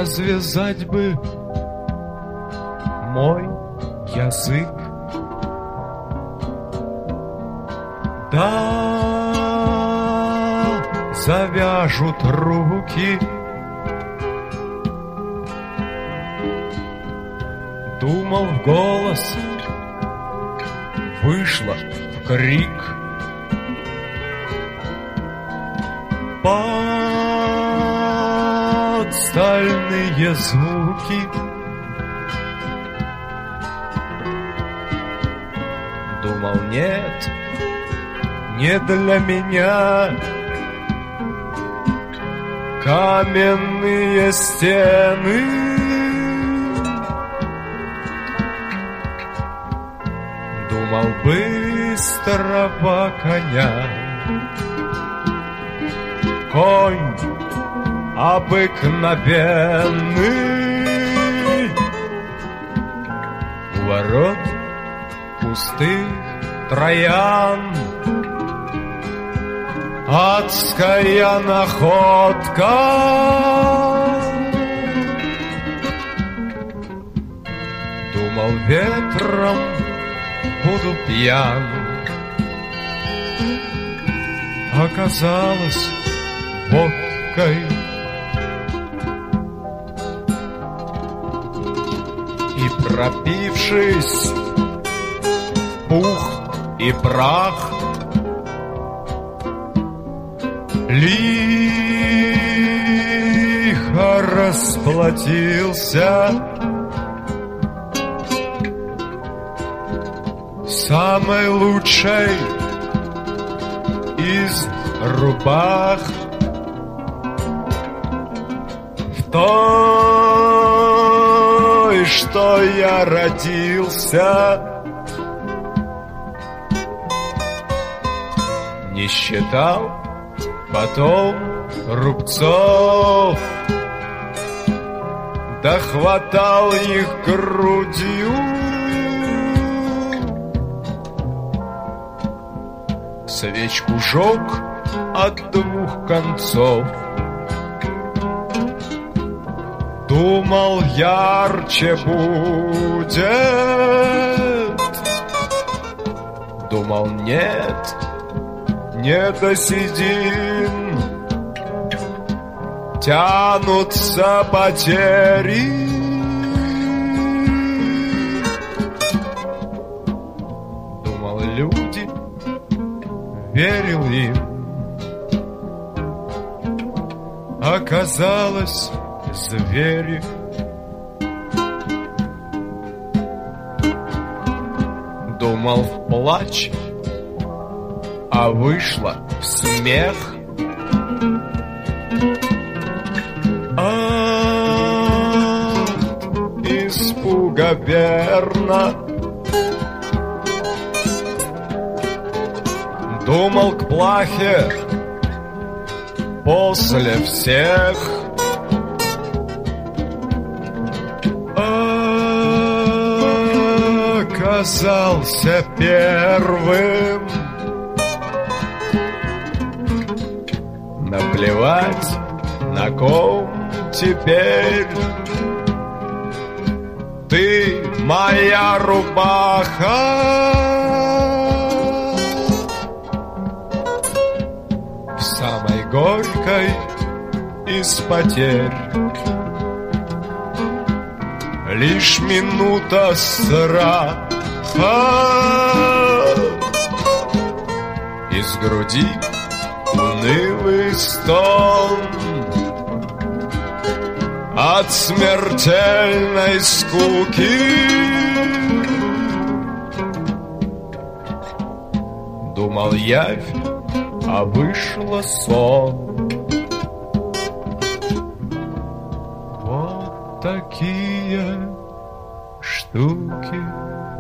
развязать бы мой язык. Да, завяжут руки. Думал в голос, вышло в крик. Под стальные звуки думал, нет, не для меня каменные стены. Думал быстрого коня, конь обыкновенный, у ворот пустых Троян адская находка. Думал, ветром буду пьян, оказалось водкой. И пропившись пух и прах, лихо расплатился самой лучшей из рубах, в той, что я родился. Не считал потом рубцов, да хватал их грудью. Свечку жег от двух концов, думал, ярче будет. Думал, нет, не досидим, тянутся потери. Думал, люди, верил им, оказалось, звери. Думал, в плач, а вышло в смех. Испуга верно. Думал, к плахе после всех. Оказался первым. Наплевать, на ком теперь. Ты моя рубаха. В самой горькой из потерь лишь минута страха. Из груди унылый стон от смертельной скуки. Думал, явь, а вышло сон. Вот такие штуки